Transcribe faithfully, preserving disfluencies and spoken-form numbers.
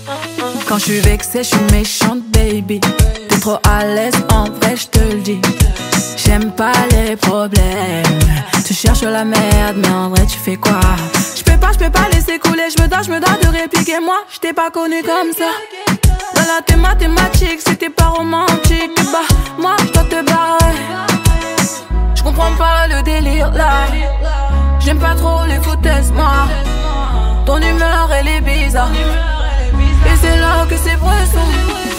Quand je suis vexée, je suis méchante, baby. T'es trop à l'aise, en vrai, je te le dis. J'aime pas les problèmes. Tu cherches la merde, mais en vrai, tu fais quoi? Je peux pas, je peux pas laisser couler. Je me dois, je me dois de répliquer. Moi, je t'ai pas connu comme ça. Dans la thé mathématique, c'était pas romantique. Bah, moi, je dois te barrer. Je comprends pas le délire là. J'aime pas trop les foutaises, moi. Ton humeur, elle est bizarre. Et c'est là que c'est pressant.